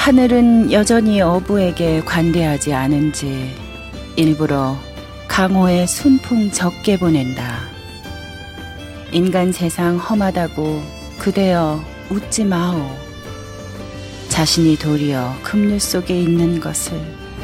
하늘은 여전히 어부에게 관대하지 않은지 일부러 강호의 순풍 적게 보낸다. 인간 세상 험하다고 그대여 웃지 마오. 자신이 도리어 급류 속에 있는 것을.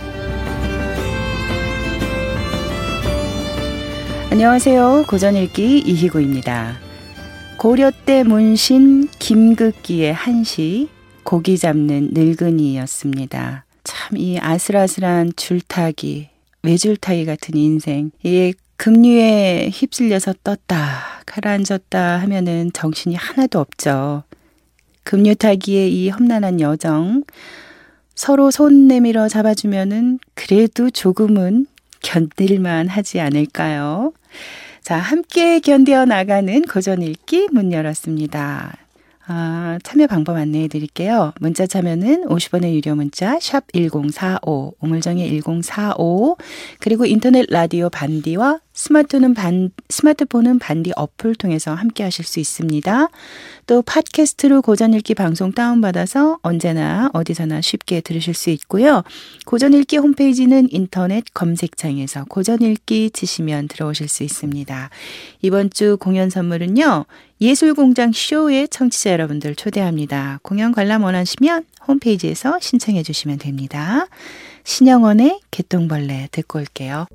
안녕하세요. 고전읽기 이희구입니다. 고려 때 문신 김극기의 한시 고기 잡는 늙은이였습니다. 참 이 아슬아슬한 줄타기, 외줄타기 같은 인생, 이 급류에 휩쓸려서 떴다 가라앉았다 하면은 정신이 하나도 없죠. 급류타기의 이 험난한 여정, 서로 손 내밀어 잡아주면은 그래도 조금은 견딜만 하지 않을까요? 자, 함께 견뎌 나가는 고전읽기 문 열었습니다. 참여 방법 안내해 드릴게요. 문자 참여는 50원의 유료 문자 샵 1045, 우물정의 1045, 그리고 인터넷 라디오 반디와 스마트폰은 반디 어플 통해서 함께 하실 수 있습니다. 또 팟캐스트로 고전읽기 방송 다운받아서 언제나 어디서나 쉽게 들으실 수 있고요. 고전읽기 홈페이지는 인터넷 검색창에서 고전읽기 치시면 들어오실 수 있습니다. 이번 주 공연 선물은요, 예술공장 쇼에 청취자 여러분들 초대합니다. 공연 관람 원하시면 홈페이지에서 신청해 주시면 됩니다. 신영원의 개똥벌레 듣고 올게요.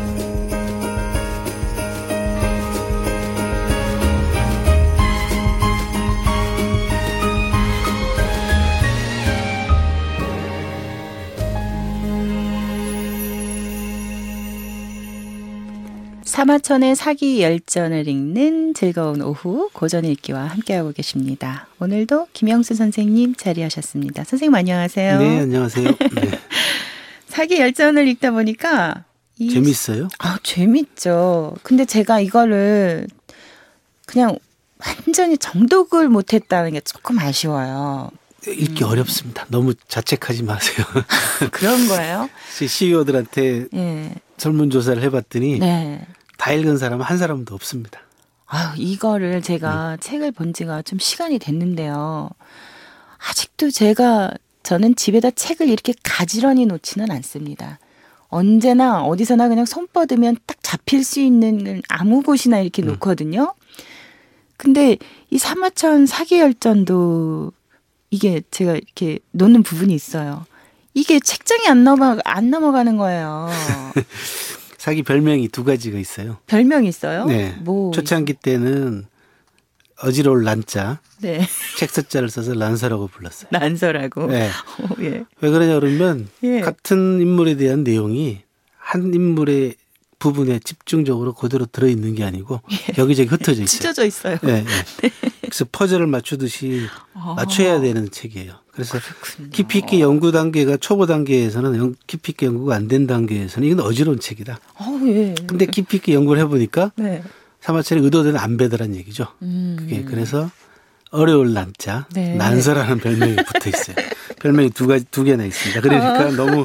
사마천의 사기 열전을 읽는 즐거운 오후 고전읽기와 함께하고 계십니다. 오늘도 김영수 선생님 자리하셨습니다. 선생님 안녕하세요. 네, 안녕하세요. 네. 사기 열전을 읽다 보니까 재밌어요? 재밌죠. 근데 제가 이거를 그냥 완전히 정독을 못했다는 게 조금 아쉬워요. 읽기 어렵습니다. 너무 자책하지 마세요. 그런 거예요? CEO들한테 네. 설문조사를 해봤더니 네. 다 읽은 사람은 한 사람도 없습니다. 이거를 제가 책을 본 지가 좀 시간이 됐는데요. 아직도 저는 집에다 책을 이렇게 가지런히 놓지는 않습니다. 언제나 어디서나 그냥 손 뻗으면 딱 잡힐 수 있는 아무 곳이나 이렇게 놓거든요. 근데 이 사마천 사기열전도 이게 제가 이렇게 놓는 부분이 있어요. 이게 책장에 안 넘어가는 거예요. 사기 별명이 두 가지가 있어요. 별명이 있어요? 네. 초창기 때는 어지러울 란자, 네. 책서자를 써서 란서라고 불렀어요. 란서라고. 네. 예. 왜 그러냐 그러면 예. 같은 인물에 대한 내용이 한 인물의 부분에 집중적으로 그대로 들어있는 게 아니고 여기저기 흩어져 있어요. 찢어져 있어요. 네, 네. 그래서 퍼즐을 맞추듯이 맞춰야 되는 책이에요. 그래서 그렇군요. 깊이 있게 연구 단계가 초보 단계에서는 깊이 있게 연구가 안 된 단계에서는 이건 어지러운 책이다. 예. 근데 깊이 있게 연구를 해보니까 네. 사마천의 의도대로 안 배더란 얘기죠. 그게 그래서 어려울 난자, 네. 난서라는 별명이 붙어 있어요. 별명이 두 개나 있습니다. 그러니까 너무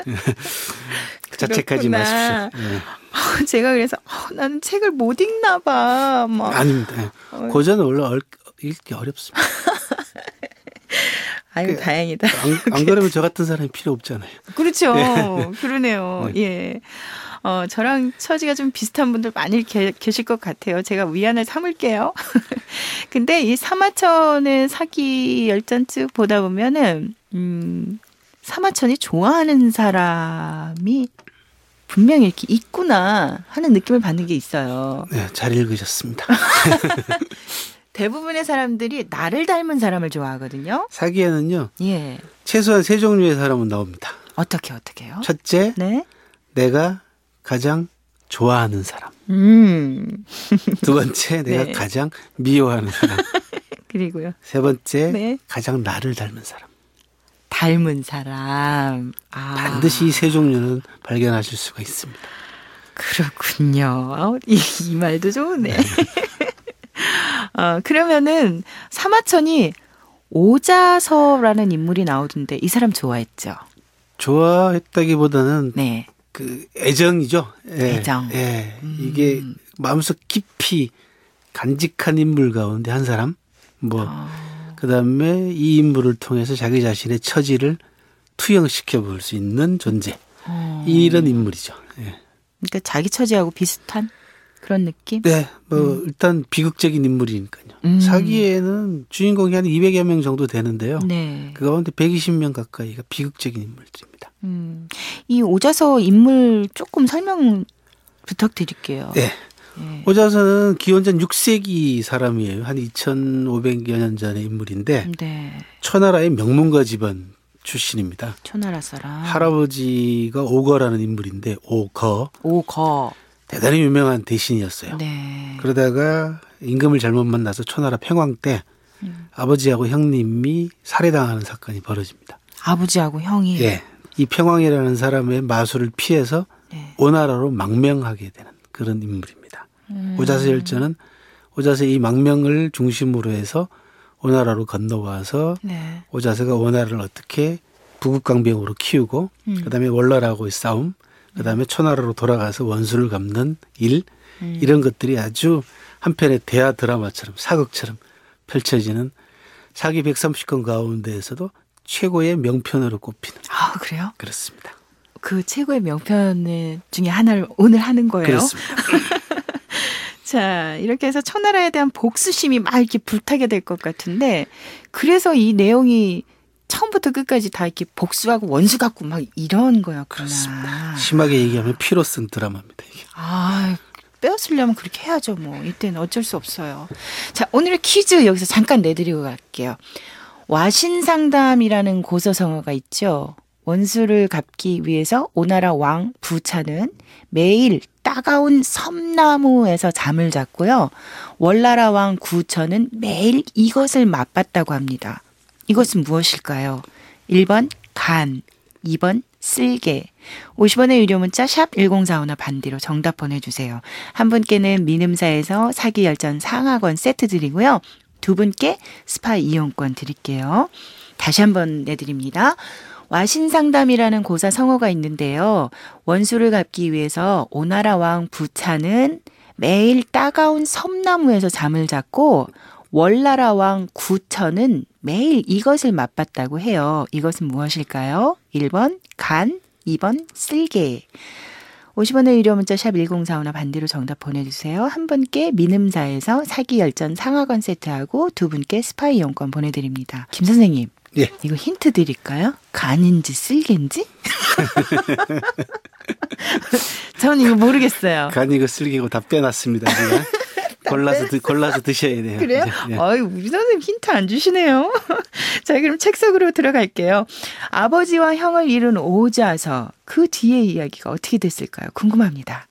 자책하지 마십시오. 네. 제가 그래서 나는 책을 못 읽나 봐. 아닙니다. 고전은 원래 읽기 어렵습니다. 아유, 다행이다. 안 그러면 저 같은 사람이 필요 없잖아요. 그렇죠. 네. 그러네요. 네. 예. 저랑 처지가 좀 비슷한 분들 많이 계실 것 같아요. 제가 위안을 삼을게요. 근데 이 사마천의 사기 열전 쭉 보다 보면은, 사마천이 좋아하는 사람이 분명히 이렇게 있구나 하는 느낌을 받는 게 있어요. 네, 잘 읽으셨습니다. 대부분의 사람들이 나를 닮은 사람을 좋아하거든요. 사기에는요. 예. 최소한 세 종류의 사람은 나옵니다. 어떻게요? 첫째, 네. 내가 가장 좋아하는 사람. 두 번째, 내가 네. 가장 미워하는 사람. 그리고요. 세 번째, 네. 가장 나를 닮은 사람. 닮은 사람. 반드시 이 세 종류는 발견하실 수가 있습니다. 그렇군요. 이 말도 좋으네. 그러면은 사마천이 오자서라는 인물이 나오던데 이 사람 좋아했죠? 좋아했다기보다는 네. 그 애정이죠. 예. 애정. 예. 이게 마음속 깊이 간직한 인물 가운데 한 사람. 그다음에 이 인물을 통해서 자기 자신의 처지를 투영시켜 볼 수 있는 존재. 이런 인물이죠. 예. 그러니까 자기 처지하고 비슷한 그런 느낌? 네. 일단 비극적인 인물이니까요. 사기에는 주인공이 한 200여 명 정도 되는데요. 네. 그 가운데 120명 가까이가 비극적인 인물들입니다. 이 오자서 인물 조금 설명 부탁드릴게요. 네. 네. 오자서는 기원전 6세기 사람이에요. 한 2500여 년 전의 인물인데 네. 초나라의 명문가 집안 출신입니다. 초나라 사람. 할아버지가 오거라는 인물인데 오거. 대단히 유명한 대신이었어요. 네. 그러다가 임금을 잘못 만나서 초나라 평왕 때 아버지하고 형님이 살해당하는 사건이 벌어집니다. 아버지하고 형이? 예. 이 평왕이라는 사람의 마술을 피해서 네. 오나라로 망명하게 되는 그런 인물입니다. 오자서 열전은 오자서의 이 망명을 중심으로 해서 오나라로 건너와서 네. 오자서가 오나라를 어떻게 부국강병으로 키우고 그다음에 월나라하고의 싸움, 그다음에 초나라로 돌아가서 원수를 갚는 일, 이런 것들이 아주 한편의 대하 드라마처럼 사극처럼 펼쳐지는 사기 130건 가운데에서도 최고의 명편으로 꼽히는. 아, 그래요? 그렇습니다. 그 최고의 명편 중에 하나를 오늘 하는 거예요? 그렇습니다. 자, 이렇게 해서 초나라에 대한 복수심이 막 이렇게 불타게 될 것 같은데, 그래서 이 내용이 처음부터 끝까지 다 이렇게 복수하고 원수 갖고 막 이런 거였구나. 그렇습니다. 심하게 얘기하면 피로 쓴 드라마입니다. 이게. 아, 빼앗으려면 그렇게 해야죠. 뭐 이때는 어쩔 수 없어요. 자, 오늘의 퀴즈 여기서 잠깐 내드리고 갈게요. 와신상담이라는 고서성어가 있죠. 원수를 갚기 위해서 오나라 왕 부차는 매일 따가운 섬나무에서 잠을 잤고요. 월나라 왕 구처는 매일 이것을 맛봤다고 합니다. 이것은 무엇일까요? 1번 간, 2번 쓸개. 50원의 유료 문자 샵 1045나 반디로 정답 보내주세요. 한 분께는 민음사에서 사기열전 상하권 세트 드리고요. 두 분께 스파 이용권 드릴게요. 다시 한번 내드립니다. 와신상담이라는 고사 성어가 있는데요. 원수를 갚기 위해서 오나라 왕 부차는 매일 따가운 섬나무에서 잠을 잤고 월나라 왕 구처는 매일 이것을 맛봤다고 해요. 이것은 무엇일까요? 1번 간, 2번 쓸개. 50원의 유료 문자 샵 1045나 반대로 정답 보내주세요. 한 분께 민음사에서 사기열전 상하권 세트하고 두 분께 스파 이용권 보내드립니다. 김 선생님. 예. 이거 힌트 드릴까요? 간인지 쓸개인지? 저는 이거 모르겠어요. 간이고 쓸개고 다 빼놨습니다. 골라서 드셔야 돼요. 그래요? 예. 아유, 우리 선생님 힌트 안 주시네요. 자, 그럼 책 속으로 들어갈게요. 아버지와 형을 잃은 오자서 그 뒤의 이야기가 어떻게 됐을까요? 궁금합니다.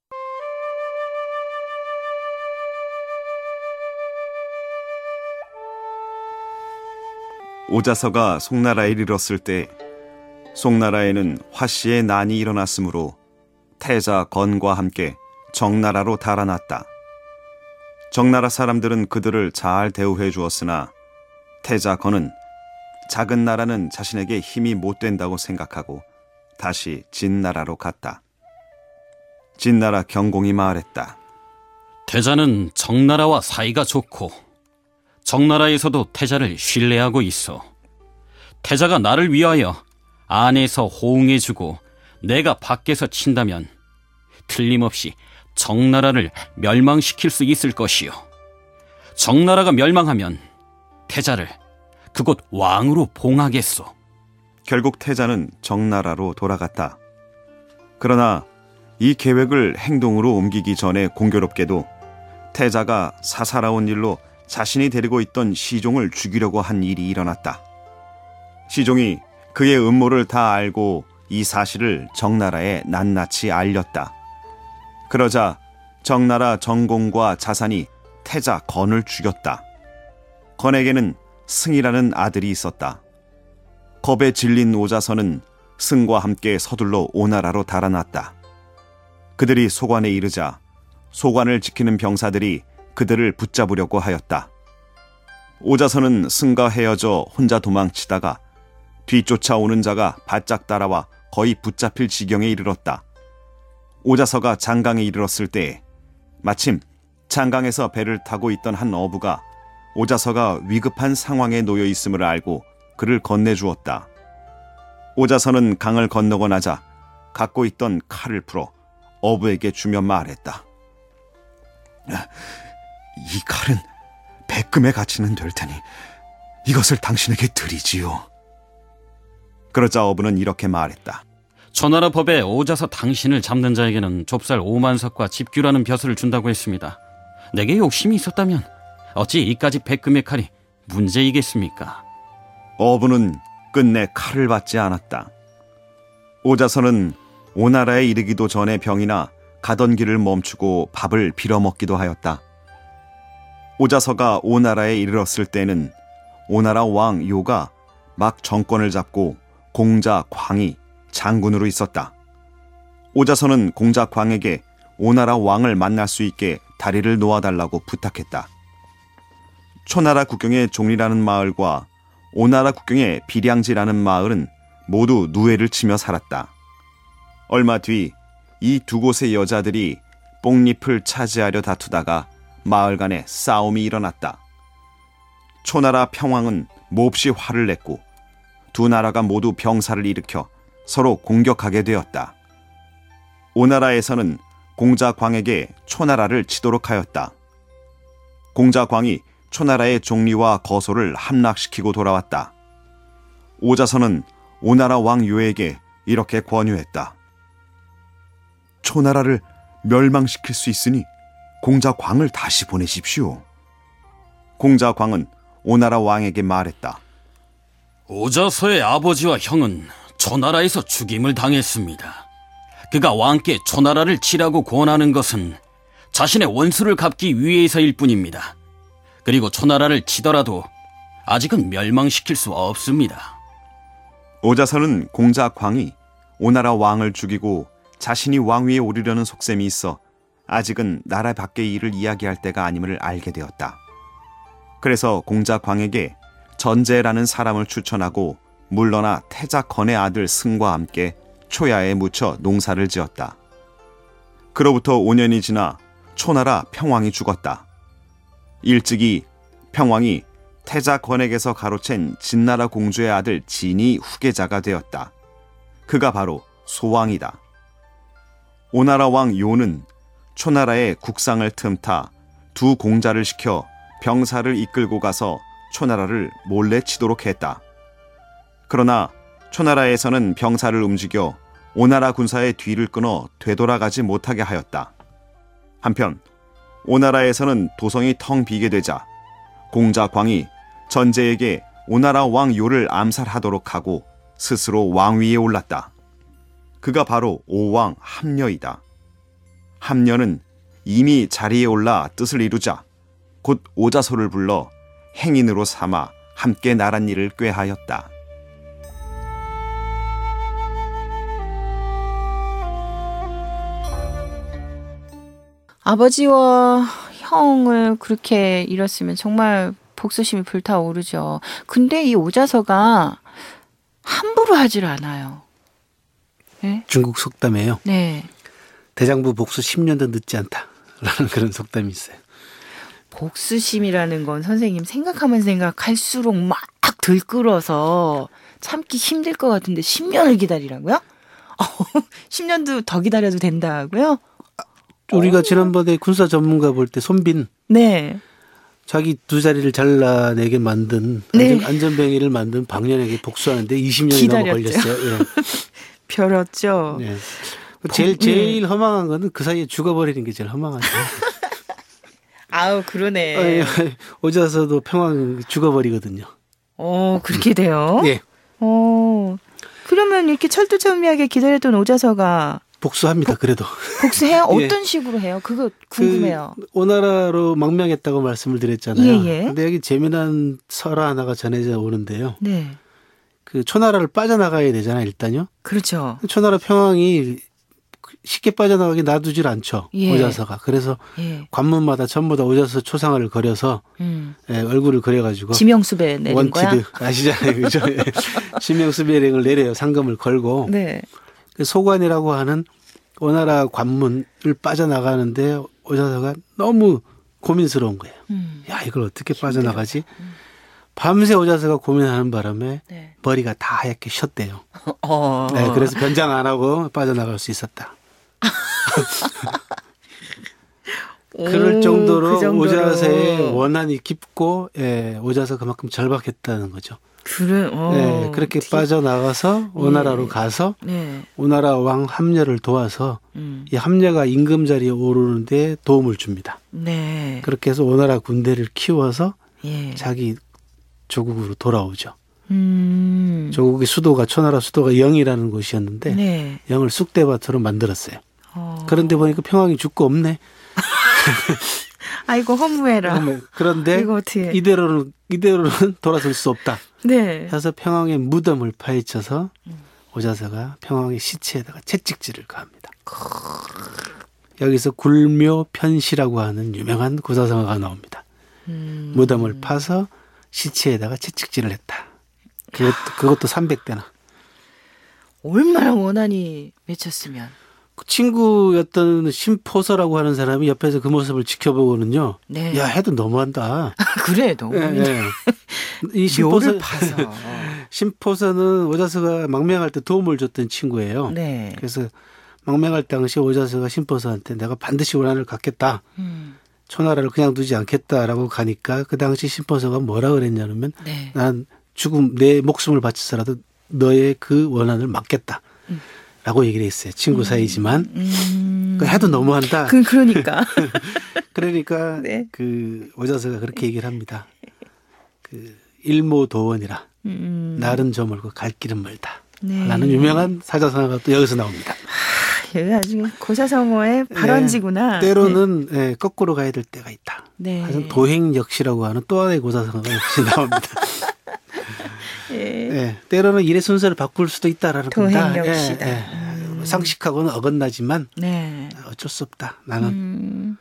오자서가 송나라에 이르렀을 때 송나라에는 화씨의 난이 일어났으므로 태자 건과 함께 정나라로 달아났다. 정나라 사람들은 그들을 잘 대우해 주었으나 태자 건은 작은 나라는 자신에게 힘이 못 된다고 생각하고 다시 진나라로 갔다. 진나라 경공이 말했다. 태자는 정나라와 사이가 좋고 정나라에서도 태자를 신뢰하고 있어. 태자가 나를 위하여 안에서 호응해주고 내가 밖에서 친다면 틀림없이 정나라를 멸망시킬 수 있을 것이요. 정나라가 멸망하면 태자를 그곳 왕으로 봉하겠소. 결국 태자는 정나라로 돌아갔다. 그러나 이 계획을 행동으로 옮기기 전에 공교롭게도 태자가 사사로운 일로 자신이 데리고 있던 시종을 죽이려고 한 일이 일어났다. 시종이 그의 음모를 다 알고 이 사실을 정나라에 낱낱이 알렸다. 그러자 정나라 정공과 자산이 태자 건을 죽였다. 건에게는 승이라는 아들이 있었다. 겁에 질린 오자서는 승과 함께 서둘러 오나라로 달아났다. 그들이 소관에 이르자 소관을 지키는 병사들이 그들을 붙잡으려고 하였다. 오자서는 승과 헤어져 혼자 도망치다가 뒤쫓아오는 자가 바짝 따라와 거의 붙잡힐 지경에 이르렀다. 오자서가 장강에 이르렀을 때 마침 장강에서 배를 타고 있던 한 어부가 오자서가 위급한 상황에 놓여 있음을 알고 그를 건네주었다. 오자선은 강을 건너고 나자 갖고 있던 칼을 풀어 어부에게 주며 말했다. 이 칼은 백금의 가치는 될 테니 이것을 당신에게 드리지요. 그러자 어부는 이렇게 말했다. 초나라 법에 오자서 당신을 잡는 자에게는 좁쌀 5만석과 집규라는 벼슬을 준다고 했습니다. 내게 욕심이 있었다면 어찌 이까지 백금의 칼이 문제이겠습니까? 어부는 끝내 칼을 받지 않았다. 오자선은 오나라에 이르기도 전에 병이나 가던 길을 멈추고 밥을 빌어먹기도 하였다. 오자서가 오나라에 이르렀을 때는 오나라 왕 요가 막 정권을 잡고 공자 광이 장군으로 있었다. 오자서는 공자 광에게 오나라 왕을 만날 수 있게 다리를 놓아달라고 부탁했다. 초나라 국경의 종리라는 마을과 오나라 국경의 비량지라는 마을은 모두 누에를 치며 살았다. 얼마 뒤 이 두 곳의 여자들이 뽕잎을 차지하려 다투다가 마을 간에 싸움이 일어났다. 초나라 평왕은 몹시 화를 냈고 두 나라가 모두 병사를 일으켜 서로 공격하게 되었다. 오나라에서는 공자광에게 초나라를 치도록 하였다. 공자광이 초나라의 종리와 거소를 함락시키고 돌아왔다. 오자선은 오나라 왕 요에게 이렇게 권유했다. 초나라를 멸망시킬 수 있으니 공자광을 다시 보내십시오. 공자광은 오나라 왕에게 말했다. 오자서의 아버지와 형은 초나라에서 죽임을 당했습니다. 그가 왕께 초나라를 치라고 권하는 것은 자신의 원수를 갚기 위해서일 뿐입니다. 그리고 초나라를 치더라도 아직은 멸망시킬 수 없습니다. 오자선은 공자광이 오나라 왕을 죽이고 자신이 왕위에 오르려는 속셈이 있어 아직은 나라 밖의 일을 이야기할 때가 아님을 알게 되었다. 그래서 공자광에게 전제라는 사람을 추천하고 물러나 태자건의 아들 승과 함께 초야에 묻혀 농사를 지었다. 그로부터 5년이 지나 초나라 평왕이 죽었다. 일찍이 평왕이 태자건에게서 가로챈 진나라 공주의 아들 진이 후계자가 되었다. 그가 바로 소왕이다. 오나라 왕 요는 초나라의 국상을 틈타 두 공자를 시켜 병사를 이끌고 가서 초나라를 몰래 치도록 했다. 그러나 초나라에서는 병사를 움직여 오나라 군사의 뒤를 끊어 되돌아가지 못하게 하였다. 한편 오나라에서는 도성이 텅 비게 되자 공자광이 전제에게 오나라 왕 요를 암살하도록 하고 스스로 왕위에 올랐다. 그가 바로 오왕 함녀이다. 함녀는 이미 자리에 올라 뜻을 이루자 곧 오자소를 불러 행인으로 삼아 함께 나란 일을 꾀하였다. 아버지와 형을 그렇게 잃었으면 정말 복수심이 불타오르죠. 근데 이 오자서가 함부로 하질 않아요. 네? 중국 속담에요. 네. 대장부 복수 10년도 늦지 않다라는 그런 속담이 있어요. 복수심이라는 건 선생님 생각하면 생각할수록 막 들끓어서 참기 힘들 것 같은데 10년을 기다리라고요? 10년도 더 기다려도 된다고요? 우리가 지난번에 군사 전문가 볼 때 손빈 네. 자기 두 자리를 잘라내게 만든 네. 안전뱅이를 만든 방년에게 복수하는데 20년이 넘어 걸렸어요. 예. 벼렸죠. 예. 제일 허망한 거는 그 사이에 죽어버리는 게 제일 허망하죠. 아우 그러네. 오자서도 평왕 죽어버리거든요. 그렇게 돼요? 예. 그러면 이렇게 철두철미하게 기다렸던 오자서가 복수합니다. 그래도. 복수해요? 어떤 식으로 해요? 그거 궁금해요. 오나라로 망명했다고 말씀을 드렸잖아요. 예. 근데 여기 재미난 설화 하나가 전해져 오는데요. 네. 그 초나라를 빠져나가야 되잖아요. 일단요. 그렇죠. 초나라 평왕이 쉽게 빠져나가게 놔두질 않죠. 예. 오자서가. 그래서 관문마다 전부 다 오자서 초상화를 그려서 얼굴을 그려가지고 지명수배 내린 원티드 거야? 아시잖아요. 그죠? 지명수배령을 내려요. 상금을 걸고. 네. 그 소관이라고 하는 오나라 관문을 빠져나가는데 오자서가 너무 고민스러운 거예요. 야, 이걸 어떻게 빠져나가지? 밤새 오자서가 고민하는 바람에 네. 머리가 다 하얗게 셨대요. 네, 그래서 변장 안 하고 빠져나갈 수 있었다. 그럴 정도로, 그 정도로 오자서의 원한이 깊고, 예, 오자서 그만큼 절박했다는 거죠. 네, 그렇게 빠져나가서 오나라로 가서 네. 오나라 왕 함려를 도와서 이 함려가 임금 자리에 오르는데 도움을 줍니다. 네. 그렇게 해서 오나라 군대를 키워서 예. 자기 조국으로 돌아오죠. 음. 조국의 수도가 초나라 수도가 영이라는 곳이었는데 네. 영을 쑥대밭으로 만들었어요. 그런데 보니까 평왕이 죽고 없네. 아이고 허무해라. 그런데 이거 어떻게? 이대로는 돌아설 수 없다. 네. 그래서 평왕의 무덤을 파헤쳐서 오자서가 평왕의 시체에다가 채찍질을 가합니다. 여기서 굴묘 편시라고 하는 유명한 고사성어가 나옵니다. 무덤을 파서 시체에다가 채찍질을 했다. 그것도 300대나. 얼마나 원한이 맺혔으면. 그 친구였던 심포서라고 하는 사람이 옆에서 그 모습을 지켜보고는요. 네. 야, 해도 너무한다. 그래, 너무. 예, 예. 이 묘를 파서. 심포서는 오자서가 망명할 때 도움을 줬던 친구예요. 네. 그래서 망명할 당시 오자서가 심포서한테 내가 반드시 원한을 갖겠다. 초나라를 그냥 두지 않겠다라고 가니까 그 당시 심포서가 뭐라 그랬냐면 네. 난 내 목숨을 바쳐서라도 너의 그 원한을 막겠다. 라고 얘기를 했어요. 친구 사이지만. 해도 너무한다. 그러니까. 그러니까 네. 그 오자서가 그렇게 얘기를 합니다. 그 일모도원이라 날은 저물고 갈 길은 멀다. 네. 라는 유명한 사자성어가 또 여기서 나옵니다. 여기 아주 고사성어의 발원지구나. 때로는 네. 거꾸로 가야 될 때가 있다. 네. 하여튼 도행역시라고 하는 또 하나의 고사성어가 역시 나옵니다. 예. 네. 때로는 일의 순서를 바꿀 수도 있다라는 겁니다. 도행역시다. 상식하고는 어긋나지만 네. 어쩔 수 없다. 나는.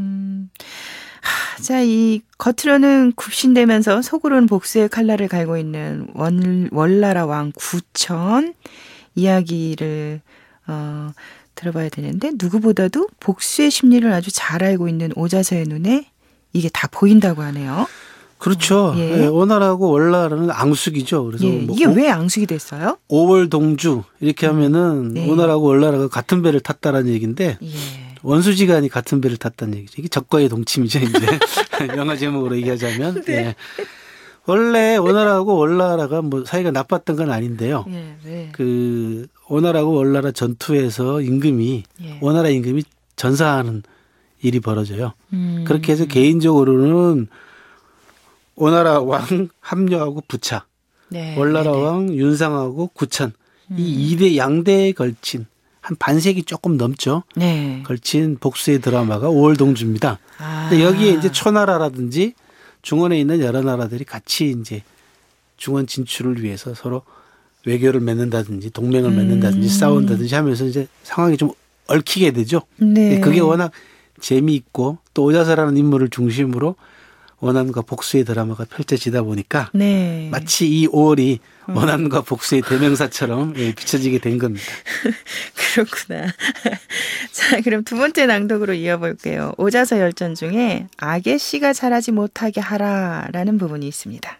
자, 이 겉으로는 굽신대면서 속으로는 복수의 칼날을 갈고 있는 월나라 왕 구천 이야기를 들어봐야 되는데 누구보다도 복수의 심리를 아주 잘 알고 있는 오자서의 눈에 이게 다 보인다고 하네요. 그렇죠. 예. 오나라하고 월나라는 앙숙이죠. 그래서 예. 이게 왜 앙숙이 됐어요? 5월 동주 이렇게 하면은 네. 오나라하고 월나라가 같은 배를 탔다라는 얘기인데 예. 원수지간이 같은 배를 탔다는 얘기죠. 이게 적과의 동침이죠. 이제 영화 제목으로 얘기하자면 네. 예. 원래 오나라하고 월나라가 뭐 사이가 나빴던 건 아닌데요. 예. 네. 그 오나라하고 월나라 전투에서 임금이 예. 오나라 임금이 전사하는 일이 벌어져요. 그렇게 해서 개인적으로는 오나라 왕 함려하고 부차, 네. 월나라 네네. 왕 윤상하고 구천 이 2대 양대에 걸친 한 반세기 조금 넘죠. 네. 걸친 복수의 드라마가 5월 동주입니다. 근데 여기에 이제 초나라라든지 중원에 있는 여러 나라들이 같이 이제 중원 진출을 위해서 서로 외교를 맺는다든지 동맹을 맺는다든지 싸운다든지 하면서 이제 상황이 좀 얽히게 되죠. 네. 그게 워낙 재미있고 또 오자서라는 인물을 중심으로 원한과 복수의 드라마가 펼쳐지다 보니까 네. 마치 이 5월이 원한과 복수의 대명사처럼 비춰지게 된 겁니다. 그렇구나. 자, 그럼 두 번째 낭독으로 이어볼게요. 오자서 열전 중에 악의 씨가 자라지 못하게 하라라는 부분이 있습니다.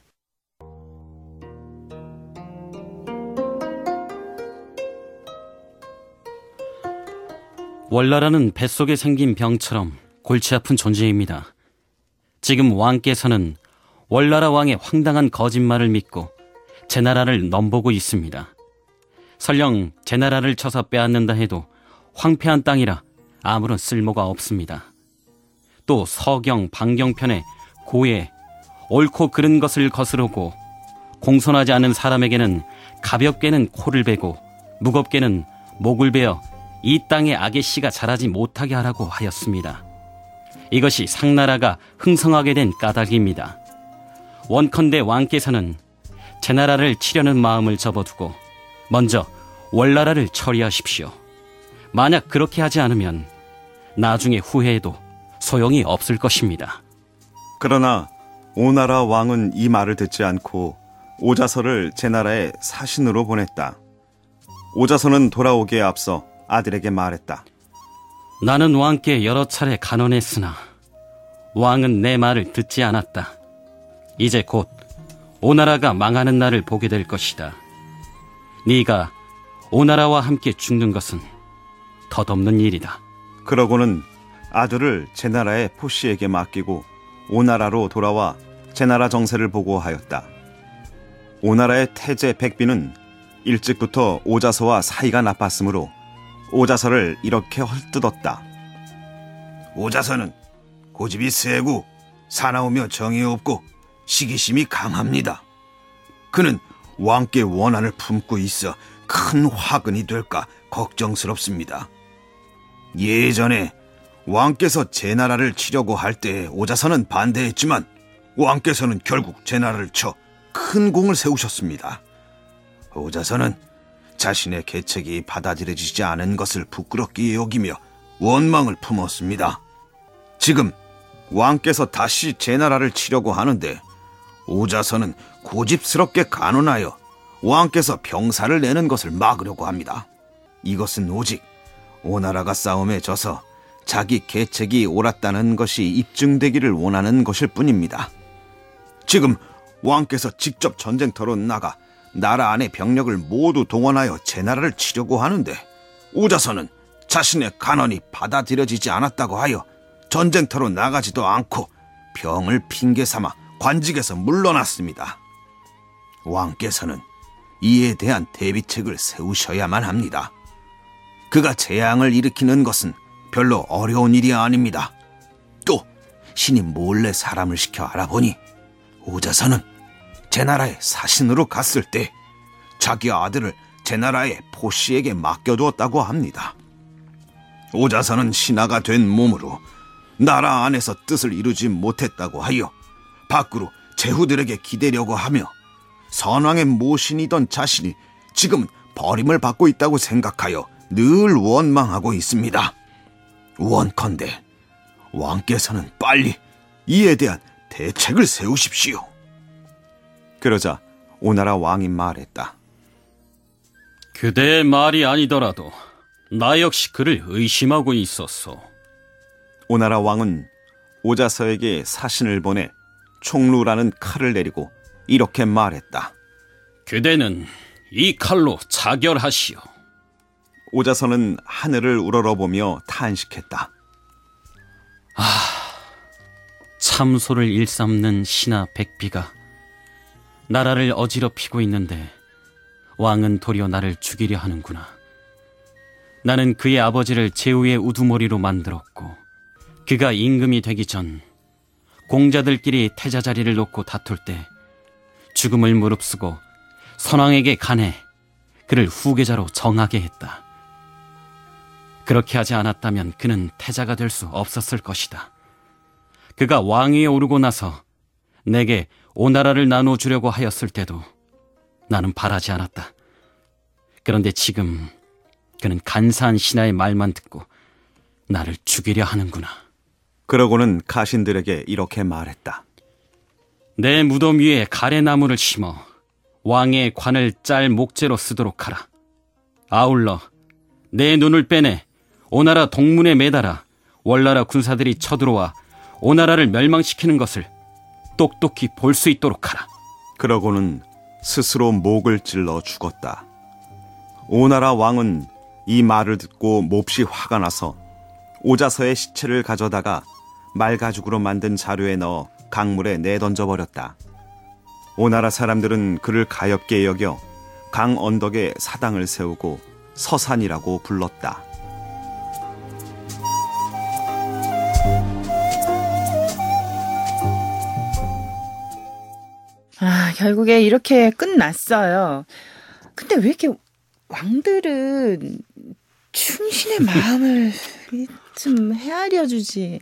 월나라는 뱃속에 생긴 병처럼 골치 아픈 존재입니다. 지금 왕께서는 월나라 왕의 황당한 거짓말을 믿고 제 나라를 넘보고 있습니다. 설령 제 나라를 쳐서 빼앗는다 해도 황폐한 땅이라 아무런 쓸모가 없습니다. 또 서경, 방경편에 고에 옳고 그른 것을 거스르고 공손하지 않은 사람에게는 가볍게는 코를 베고 무겁게는 목을 베어 이 땅에 악의 씨가 자라지 못하게 하라고 하였습니다. 이것이 상나라가 흥성하게 된 까닭입니다. 원컨대 왕께서는 제 나라를 치려는 마음을 접어두고 먼저 월나라를 처리하십시오. 만약 그렇게 하지 않으면 나중에 후회해도 소용이 없을 것입니다. 그러나 오나라 왕은 이 말을 듣지 않고 오자서를 제 나라에 사신으로 보냈다. 오자서는 돌아오기에 앞서 아들에게 말했다. 나는 왕께 여러 차례 간언했으나 왕은 내 말을 듣지 않았다. 이제 곧 오나라가 망하는 날을 보게 될 것이다. 네가 오나라와 함께 죽는 것은 덧없는 일이다. 그러고는 아들을 제나라의 포씨에게 맡기고 오나라로 돌아와 제나라 정세를 보고하였다. 오나라의 태제 백비는 일찍부터 오자서와 사이가 나빴으므로 오자서를 이렇게 헐뜯었다. 오자서는 고집이 세고 사나우며 정이 없고 시기심이 강합니다. 그는 왕께 원한을 품고 있어 큰 화근이 될까 걱정스럽습니다. 예전에 왕께서 제나라를 치려고 할 때 오자서는 반대했지만 왕께서는 결국 제나라를 쳐 큰 공을 세우셨습니다. 오자서는 자신의 계책이 받아들여지지 않은 것을 부끄럽게 여기며 원망을 품었습니다. 지금 왕께서 다시 제나라를 치려고 하는데 오자서는 고집스럽게 간언하여 왕께서 병사를 내는 것을 막으려고 합니다. 이것은 오직 오나라가 싸움에 져서 자기 계책이 옳았다는 것이 입증되기를 원하는 것일 뿐입니다. 지금 왕께서 직접 전쟁터로 나가 나라 안의 병력을 모두 동원하여 제나라를 치려고 하는데 오자서는 자신의 간언이 받아들여지지 않았다고 하여 전쟁터로 나가지도 않고 병을 핑계 삼아 관직에서 물러났습니다. 왕께서는 이에 대한 대비책을 세우셔야만 합니다. 그가 재앙을 일으키는 것은 별로 어려운 일이 아닙니다. 또 신이 몰래 사람을 시켜 알아보니 오자서는 제나라의 사신으로 갔을 때 자기 아들을 제나라의 포씨에게 맡겨두었다고 합니다. 오자서는 신하가 된 몸으로 나라 안에서 뜻을 이루지 못했다고 하여 밖으로 제후들에게 기대려고 하며 선왕의 모신이던 자신이 지금은 버림을 받고 있다고 생각하여 늘 원망하고 있습니다. 원컨대 왕께서는 빨리 이에 대한 대책을 세우십시오. 그러자 오나라 왕이 말했다. 그대의 말이 아니더라도 나 역시 그를 의심하고 있었소. 오나라 왕은 오자서에게 사신을 보내 총루라는 칼을 내리고 이렇게 말했다. 그대는 이 칼로 자결하시오. 오자서는 하늘을 우러러보며 탄식했다. 참소를 일삼는 신하 백비가 나라를 어지럽히고 있는데 왕은 도리어 나를 죽이려 하는구나. 나는 그의 아버지를 제후의 우두머리로 만들었고 그가 임금이 되기 전 공자들끼리 태자 자리를 놓고 다툴 때 죽음을 무릅쓰고 선왕에게 간해 그를 후계자로 정하게 했다. 그렇게 하지 않았다면 그는 태자가 될 수 없었을 것이다. 그가 왕위에 오르고 나서 내게 오나라를 나눠주려고 하였을 때도 나는 바라지 않았다. 그런데 지금 그는 간사한 신하의 말만 듣고 나를 죽이려 하는구나. 그러고는 가신들에게 이렇게 말했다. 내 무덤 위에 가래나무를 심어 왕의 관을 짤 목재로 쓰도록 하라. 아울러 내 눈을 빼내 오나라 동문에 매달아 월나라 군사들이 쳐들어와 오나라를 멸망시키는 것을 똑똑히 볼 수 있도록 하라. 그러고는 스스로 목을 찔러 죽었다. 오나라 왕은 이 말을 듣고 몹시 화가 나서 오자서의 시체를 가져다가 말가죽으로 만든 자루에 넣어 강물에 내던져 버렸다. 오나라 사람들은 그를 가엾게 여겨 강 언덕에 사당을 세우고 서산이라고 불렀다. 결국에 이렇게 끝났어요. 근데 왜 이렇게 왕들은 충신의 마음을 좀 헤아리지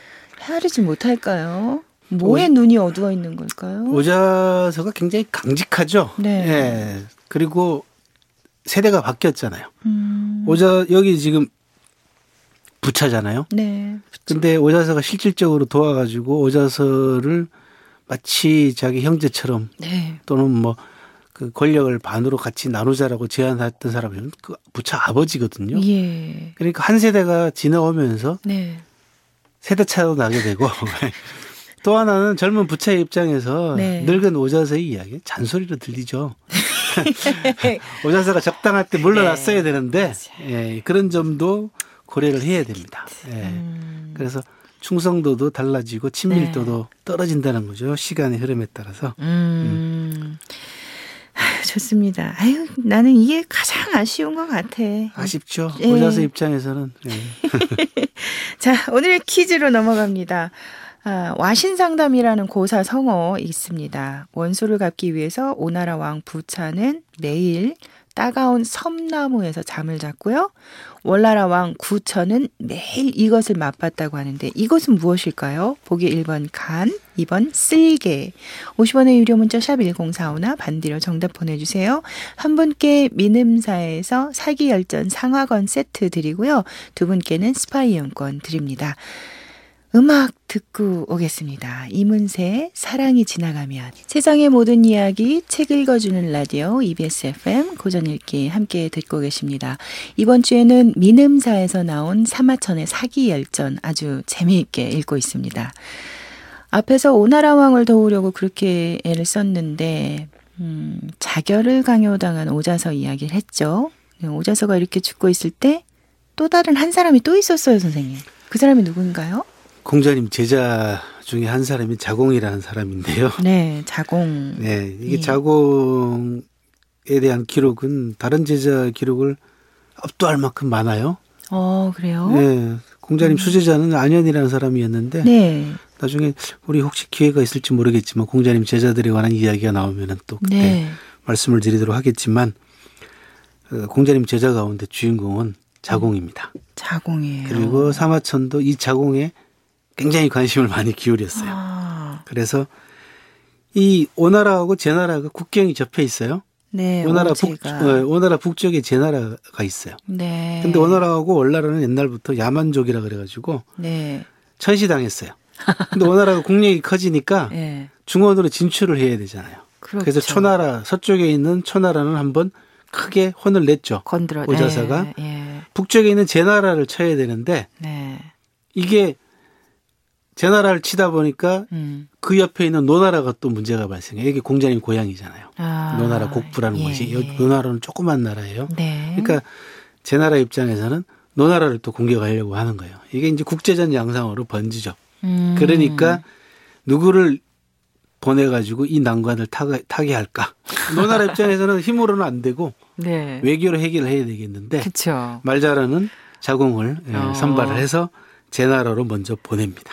못할까요? 뭐에 눈이 어두워 있는 걸까요? 오자서가 굉장히 강직하죠. 네. 예. 그리고 세대가 바뀌었잖아요. 여기 지금 부차잖아요. 네. 근데 오자서가 실질적으로 도와가지고 오자서를 마치 자기 형제처럼 네. 또는 뭐 그 권력을 반으로 같이 나누자라고 제안했던 사람이 그 부차 아버지거든요. 예. 그러니까 한 세대가 지나오면서 네. 세대 차도 나게 되고 또 하나는 젊은 부처의 입장에서 네. 늙은 오자서의 이야기 잔소리로 들리죠. 오자서가 적당할 때 물러났어야 되는데 예, 그런 점도 고려를 해야 됩니다. 예. 그래서 충성도도 달라지고 친밀도도 떨어진다는 거죠. 시간의 흐름에 따라서. 아유, 좋습니다. 아유, 나는 이게 가장 아쉬운 것 같아. 아쉽죠. 예. 오자서 입장에서는. 예. 자, 오늘 퀴즈로 넘어갑니다. 와신상담이라는 고사 성어 있습니다. 원수를 갚기 위해서 오나라 왕 부차는 매일 따가운 섬나무에서 잠을 잤고요. 월나라 왕 구처는 매일 이것을 맛봤다고 하는데 이것은 무엇일까요? 보기 1번 간, 2번 쓸개. 50원의 유료 문자 샵 1045나 반디로 정답 보내주세요. 한 분께 민음사에서 사기열전 상하권 세트 드리고요. 두 분께는 스파 이용권 드립니다. 음악 듣고 오겠습니다. 이문세의 사랑이 지나가면. 세상의 모든 이야기 책 읽어주는 라디오 EBS FM 고전 읽기 함께 듣고 계십니다. 이번 주에는 민음사에서 나온 사마천의 사기열전 아주 재미있게 읽고 있습니다. 앞에서 오나라 왕을 도우려고 그렇게 애를 썼는데 자결을 강요당한 오자서 이야기를 했죠. 오자서가 이렇게 죽고 있을 때 또 다른 한 사람이 또 있었어요, 선생님. 그 사람이 누군가요? 공자님 제자 중에 한 사람이 자공이라는 사람인데요. 네, 자공. 네, 이게 자공에 대한 기록은 다른 제자 기록을 압도할 만큼 많아요. 그래요? 네, 공자님 수제자는 안현이라는 사람이었는데 네. 나중에 우리 혹시 기회가 있을지 모르겠지만 공자님 제자들에 관한 이야기가 나오면은 또 그때 네. 말씀을 드리도록 하겠지만 공자님 제자 가운데 주인공은 자공입니다. 자공이에요. 그리고 사마천도 이 자공에 굉장히 관심을 많이 기울였어요. 그래서 이 오나라하고 제나라가 국경이 접해 있어요. 네, 오나라 북쪽에 제나라가 있어요. 네. 근데 오나라하고 월나라는 옛날부터 야만족이라 그래가지고 네. 천시당했어요. 근데 오나라가 국력이 커지니까 네. 중원으로 진출을 해야 되잖아요. 그렇죠. 그래서 초나라 서쪽에 있는 초나라는 한번 크게 혼을 냈죠. 오자사가 네. 북쪽에 있는 제나라를 쳐야 되는데 네. 이게 제나라를 치다 보니까 그 옆에 있는 노나라가 또 문제가 발생해요. 이게 공자님 고향이잖아요. 노나라 곡부라는 곳이. 노나라는 조그만 나라예요. 네. 그러니까 제나라 입장에서는 노나라를 또 공격하려고 하는 거예요. 이게 이제 국제전 양상으로 번지죠. 그러니까 누구를 보내가지고 이 난관을 타게 할까. 노나라 입장에서는 힘으로는 안 되고 네. 외교로 해결을 해야 되겠는데 그쵸. 말 잘하는 자공을 선발을 해서 제나라로 먼저 보냅니다.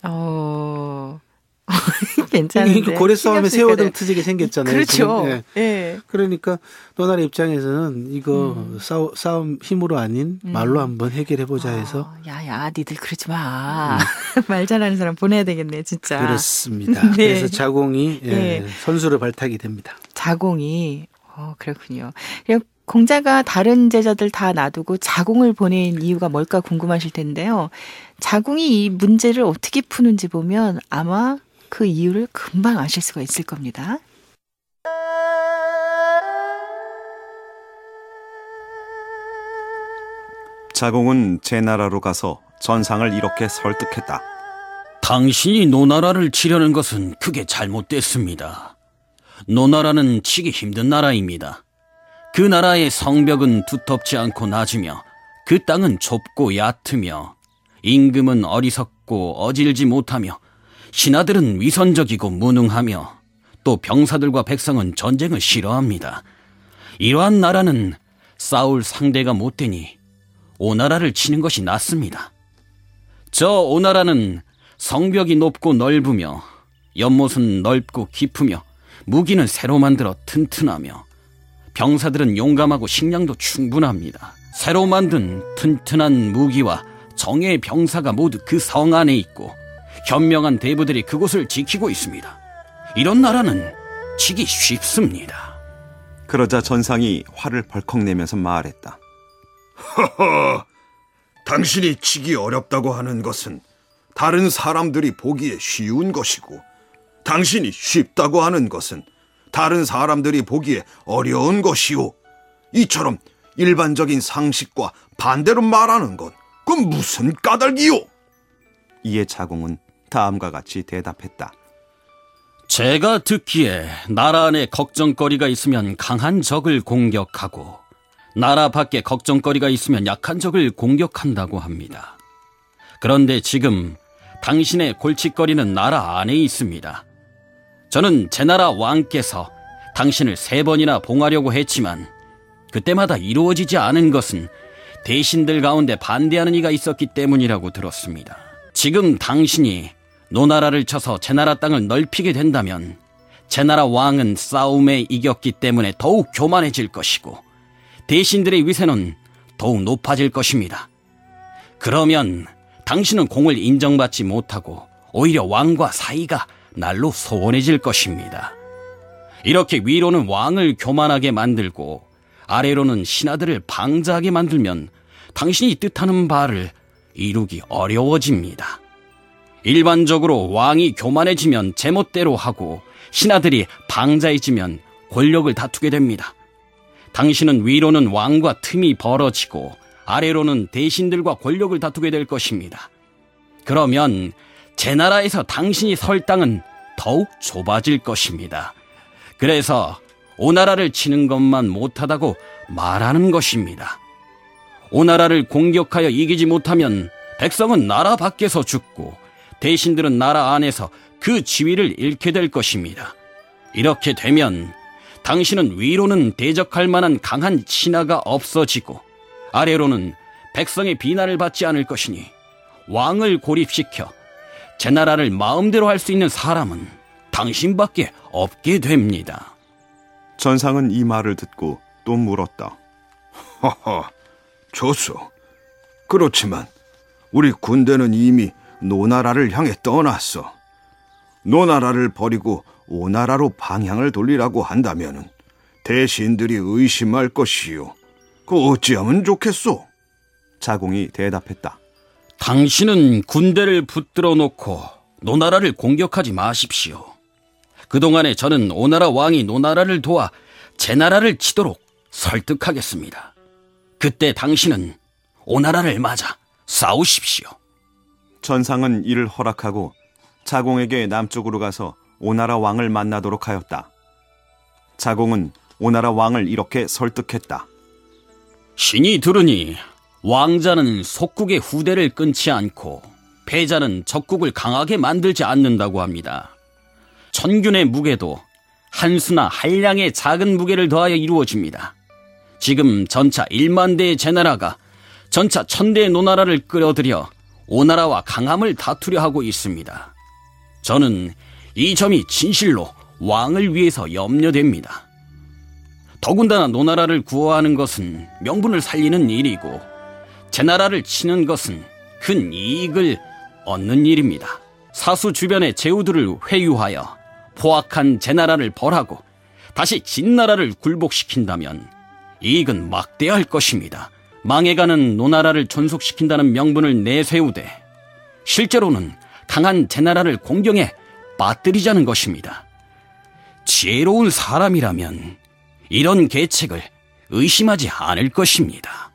괜찮은데. 고래 싸움에 세워등 트지게 생겼잖아요. 그렇죠. 네. 네. 그러니까 노나라 입장에서는 이거 싸움 힘으로 아닌 말로 한번 해결해보자 해서. 야야, 니들 그러지 마. 말 잘하는 사람 보내야 되겠네, 진짜. 그렇습니다. 네. 그래서 자공이 네. 선수를 발탁이 됩니다. 자공이. 그렇군요. 공자가 다른 제자들 다 놔두고 자공을 보낸 이유가 뭘까 궁금하실 텐데요. 자공이 이 문제를 어떻게 푸는지 보면 아마 그 이유를 금방 아실 수가 있을 겁니다. 자공은 제나라로 가서 전상을 이렇게 설득했다. 당신이 노나라를 치려는 것은 크게 잘못됐습니다. 노나라는 치기 힘든 나라입니다. 그 나라의 성벽은 두텁지 않고 낮으며 그 땅은 좁고 얕으며 임금은 어리석고 어질지 못하며 신하들은 위선적이고 무능하며 또 병사들과 백성은 전쟁을 싫어합니다. 이러한 나라는 싸울 상대가 못 되니 오나라를 치는 것이 낫습니다. 저 오나라는 성벽이 높고 넓으며 연못은 넓고 깊으며 무기는 새로 만들어 튼튼하며 병사들은 용감하고 식량도 충분합니다. 새로 만든 튼튼한 무기와 정예의 병사가 모두 그 성 안에 있고 현명한 대부들이 그곳을 지키고 있습니다. 이런 나라는 치기 쉽습니다. 그러자 전상이 화를 벌컥 내면서 말했다. 허허, 당신이 치기 어렵다고 하는 것은 다른 사람들이 보기에 쉬운 것이고 당신이 쉽다고 하는 것은 다른 사람들이 보기에 어려운 것이오. 이처럼 일반적인 상식과 반대로 말하는 건 그건 무슨 까닭이오? 이에 자공은 다음과 같이 대답했다. 제가 듣기에 나라 안에 걱정거리가 있으면 강한 적을 공격하고 나라 밖에 걱정거리가 있으면 약한 적을 공격한다고 합니다. 그런데 지금 당신의 골칫거리는 나라 안에 있습니다. 저는 제 나라 왕께서 당신을 3번이나 봉하려고 했지만 그때마다 이루어지지 않은 것은 대신들 가운데 반대하는 이가 있었기 때문이라고 들었습니다. 지금 당신이 노나라를 쳐서 제 나라 땅을 넓히게 된다면 제 나라 왕은 싸움에 이겼기 때문에 더욱 교만해질 것이고 대신들의 위세는 더욱 높아질 것입니다. 그러면 당신은 공을 인정받지 못하고 오히려 왕과 사이가 날로 소원해질 것입니다. 이렇게 위로는 왕을 교만하게 만들고 아래로는 신하들을 방자하게 만들면 당신이 뜻하는 바를 이루기 어려워집니다. 일반적으로 왕이 교만해지면 제멋대로 하고 신하들이 방자해지면 권력을 다투게 됩니다. 당신은 위로는 왕과 틈이 벌어지고 아래로는 대신들과 권력을 다투게 될 것입니다. 그러면 제 나라에서 당신이 설 땅은 더욱 좁아질 것입니다. 그래서 오나라를 치는 것만 못하다고 말하는 것입니다. 오나라를 공격하여 이기지 못하면 백성은 나라 밖에서 죽고 대신들은 나라 안에서 그 지위를 잃게 될 것입니다. 이렇게 되면 당신은 위로는 대적할 만한 강한 신하가 없어지고 아래로는 백성의 비난을 받지 않을 것이니 왕을 고립시켜 제 나라를 마음대로 할 수 있는 사람은 당신밖에 없게 됩니다. 전상은 이 말을 듣고 또 물었다. 하하, 좋소. 그렇지만 우리 군대는 이미 노나라를 향해 떠났어. 노나라를 버리고 오나라로 방향을 돌리라고 한다면은 대신들이 의심할 것이요. 그 어찌하면 좋겠소? 자공이 대답했다. 당신은 군대를 붙들어 놓고 노나라를 공격하지 마십시오. 그동안에 저는 오나라 왕이 노나라를 도와 제 나라를 치도록 설득하겠습니다. 그때 당신은 오나라를 맞아 싸우십시오. 전상은 이를 허락하고 자공에게 남쪽으로 가서 오나라 왕을 만나도록 하였다. 자공은 오나라 왕을 이렇게 설득했다. 신이 들으니 왕자는 속국의 후대를 끊지 않고 패자는 적국을 강하게 만들지 않는다고 합니다. 천균의 무게도 한 수나 한량의 작은 무게를 더하여 이루어집니다. 지금 전차 1만 대의 제 나라가 전차 1000대의 노나라를 끌어들여 오나라와 강함을 다투려 하고 있습니다. 저는 이 점이 진실로 왕을 위해서 염려됩니다. 더군다나 노나라를 구호하는 것은 명분을 살리는 일이고 제 나라를 치는 것은 큰 이익을 얻는 일입니다. 사수 주변의 제후들을 회유하여 포악한 제 나라를 벌하고 다시 진 나라를 굴복시킨다면 이익은 막대할 것입니다. 망해가는 노나라를 존속시킨다는 명분을 내세우되 실제로는 강한 제 나라를 공경에 빠뜨리자는 것입니다. 지혜로운 사람이라면 이런 계책을 의심하지 않을 것입니다.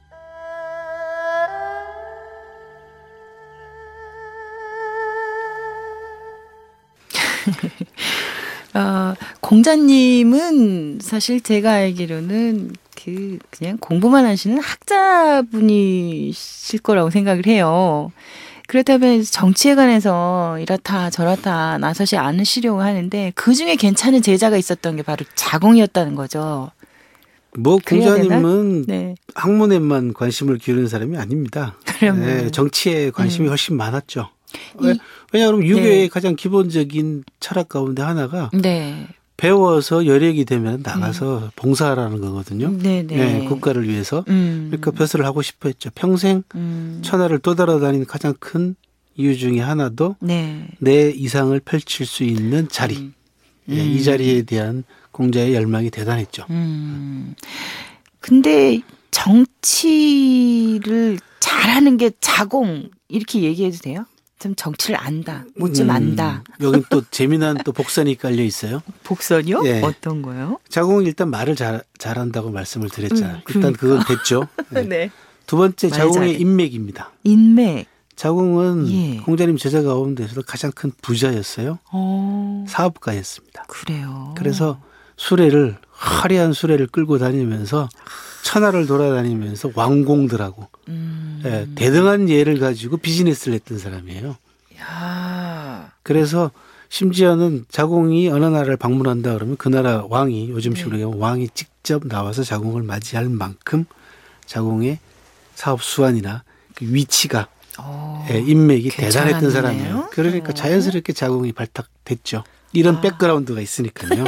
공자님은 사실 제가 알기로는 그냥 공부만 하시는 학자분이실 거라고 생각을 해요. 그렇다면 정치에 관해서 이렇다 저렇다 나서지 않으시려고 하는데 그중에 괜찮은 제자가 있었던 게 바로 자공이었다는 거죠. 뭐 공자님은 네. 학문에만 관심을 기울이는 사람이 아닙니다. 네, 정치에 관심이 훨씬 많았죠. 왜냐하면 유교의 가장 기본적인 철학 가운데 하나가 네. 배워서 여력이 되면 나가서 봉사하라는 거거든요. 네, 국가를 위해서. 그러니까 벼슬을 하고 싶어 했죠. 평생 천하를 떠돌아다니는 가장 큰 이유 중에 하나도 내 이상을 펼칠 수 있는 자리. 이 자리에 대한 공자의 열망이 대단했죠. 근데 정치를 잘하는 게 자공 이렇게 얘기해도 돼요? 좀 정치를 안다, 뭐 좀 안다. 여기 또 재미난 또 복선이 깔려 있어요. 복선이요? 네. 어떤 거요? 자공은 일단 말을 잘한다고 말씀을 드렸잖아요. 일단 그건 됐죠. 네. 네. 두 번째 자공의 인맥입니다. 인맥. 자공은 예. 공자님 제자 가운데서도 가장 큰 부자였어요. 사업가였습니다. 그래요. 그래서 수레를 화려한 수레를 끌고 다니면서 천하를 돌아다니면서 왕공들하고 예, 대등한 예를 가지고 비즈니스를 했던 사람이에요. 야. 그래서 심지어는 자공이 어느 나라를 방문한다 그러면 그 나라 왕이 요즘식으로 얘기하면 왕이 직접 나와서 자공을 맞이할 만큼 자공의 사업 수완이나 그 위치가 예, 인맥이 대단했던 사람이에요. 그러니까 자연스럽게 자공이 발탁됐죠. 이런 백그라운드가 있으니까요.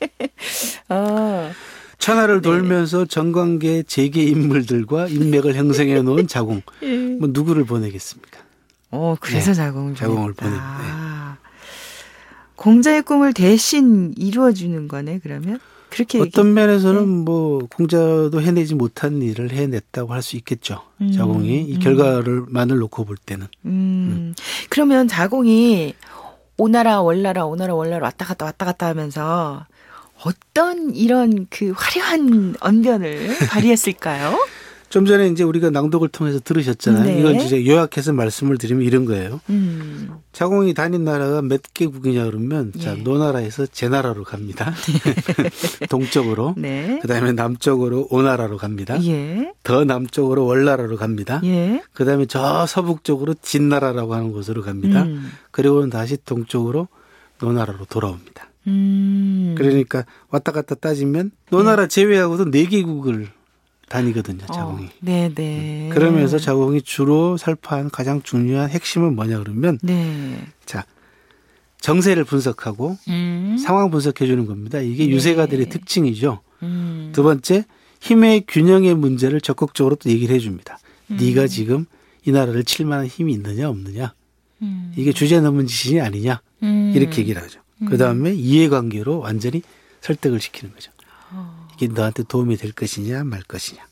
천하를 돌면서 정관계 재계 인물들과 인맥을 형성해 놓은 자공. 뭐 누구를 보내겠습니까? 그래서 네, 자공을 보냈다. 네. 공자의 꿈을 대신 이루어주는 거네. 그러면 그렇게 어떤 면에서는 뭐 공자도 해내지 못한 일을 해냈다고 할 수 있겠죠. 자공이 이 결과를만을 놓고 볼 때는. 그러면 자공이 오나라 월나라 왔다 갔다 하면서 어떤 이런 그 화려한 언변을 발휘했을까요? 좀 전에 이제 우리가 낭독을 통해서 들으셨잖아요. 네. 이걸 이제 요약해서 말씀을 드리면 이런 거예요. 자공이 다닌 나라가 몇 개국이냐 그러면 자, 노나라에서 제나라로 갑니다. 동쪽으로. 네. 그다음에 남쪽으로 오나라로 갑니다. 예. 더 남쪽으로 월나라로 갑니다. 예. 그다음에 저 서북쪽으로 진나라라고 하는 곳으로 갑니다. 그리고는 다시 동쪽으로 노나라로 돌아옵니다. 그러니까 왔다 갔다 따지면 노나라 제외하고도 4개국을 다니거든요, 자공이. 네네. 그러면서 자공이 주로 살포한 가장 중요한 핵심은 뭐냐 그러면 네. 자 정세를 분석하고 상황 분석해 주는 겁니다. 이게 유세가들의 특징이죠. 두 번째 힘의 균형의 문제를 적극적으로 또 얘기를 해줍니다. 네가 지금 이 나라를 칠 만한 힘이 있느냐 없느냐. 이게 주제 넘은 짓이 아니냐. 이렇게 얘기를 하죠. 그다음에 이해관계로 완전히 설득을 시키는 거죠. 이게 너한테 도움이 될 것이냐 말 것이냐.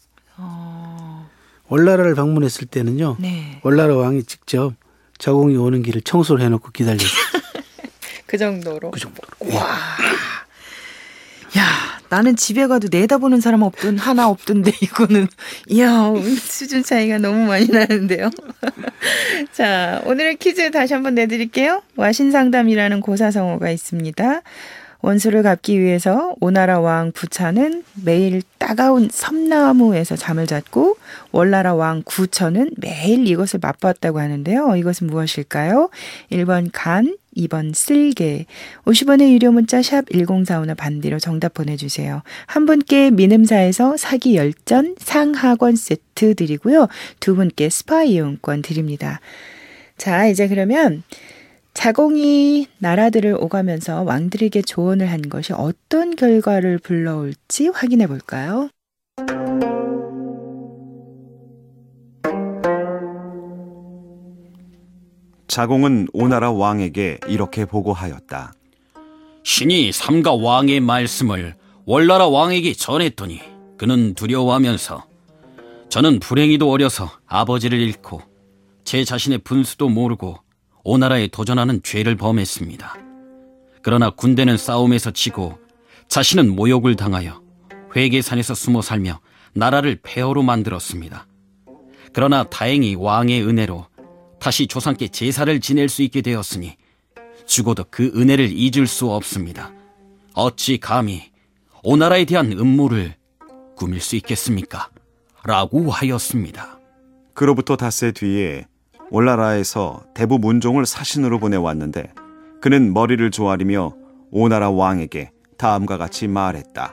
월나라를 방문했을 때는요. 네. 월나라 왕이 직접 자공이 오는 길을 청소를 해놓고 기다렸어요. 그 정도로. 그 정도로. 와. 야, 나는 집에 가도 내다보는 사람 하나 없던데 이거는 이야 수준 차이가 너무 많이 나는데요. 자, 오늘의 퀴즈 다시 한번 내드릴게요. 와신상담이라는 고사성어가 있습니다. 원수를 갚기 위해서 오나라 왕 부차는 매일 따가운 섬나무에서 잠을 잤고 월나라 왕 구처는 매일 이것을 맛보았다고 하는데요. 이것은 무엇일까요? 1번 간, 2번 쓸개. 50원의 유료 문자 샵 1045나 반디로 정답 보내주세요. 한 분께 민음사에서 사기 10전 상하권 세트 드리고요. 두 분께 스파 이용권 드립니다. 자, 이제 그러면 자공이 나라들을 오가면서 왕들에게 조언을 한 것이 어떤 결과를 불러올지 확인해 볼까요? 자공은 오나라 왕에게 이렇게 보고하였다. 신이 삼가 왕의 말씀을 월나라 왕에게 전했더니 그는 두려워하면서 저는 불행히도 어려서 아버지를 잃고 제 자신의 분수도 모르고 오나라에 도전하는 죄를 범했습니다. 그러나 군대는 싸움에서 지고 자신은 모욕을 당하여 회계산에서 숨어 살며 나라를 폐허로 만들었습니다. 그러나 다행히 왕의 은혜로 다시 조상께 제사를 지낼 수 있게 되었으니 죽어도 그 은혜를 잊을 수 없습니다. 어찌 감히 오나라에 대한 음모를 꾸밀 수 있겠습니까? 라고 하였습니다. 그로부터 닷새 뒤에 올나라에서 대부 문종을 사신으로 보내왔는데 그는 머리를 조아리며 오나라 왕에게 다음과 같이 말했다.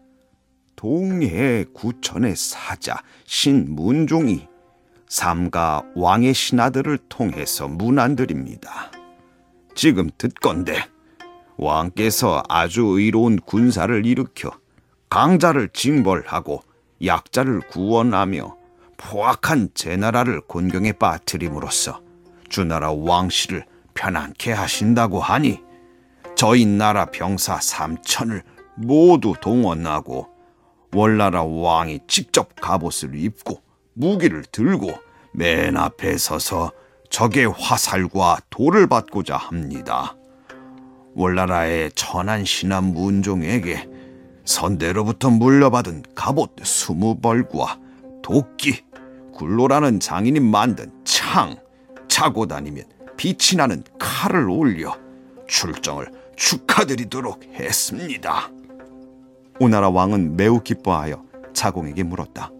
동해 구천의 사자 신문종이 삼가 왕의 신하들을 통해서 문안드립니다. 지금 듣건대 왕께서 아주 의로운 군사를 일으켜 강자를 징벌하고 약자를 구원하며 포악한 제 나라를 곤경에 빠뜨림으로써 주나라 왕실을 편안케 하신다고 하니 저희 나라 병사 3,000을 모두 동원하고 월나라 왕이 직접 갑옷을 입고 무기를 들고 맨 앞에 서서 적의 화살과 돌을 받고자 합니다. 월나라의 천한 신하 문종에게 선대로부터 물려받은 갑옷 20벌과 도끼, 굴로라는 장인이 만든 창, 차고 다니면 빛이 나는 칼을 올려 출정을 축하드리도록 했습니다. 오나라 왕은 매우 기뻐하여 자공에게 물었다.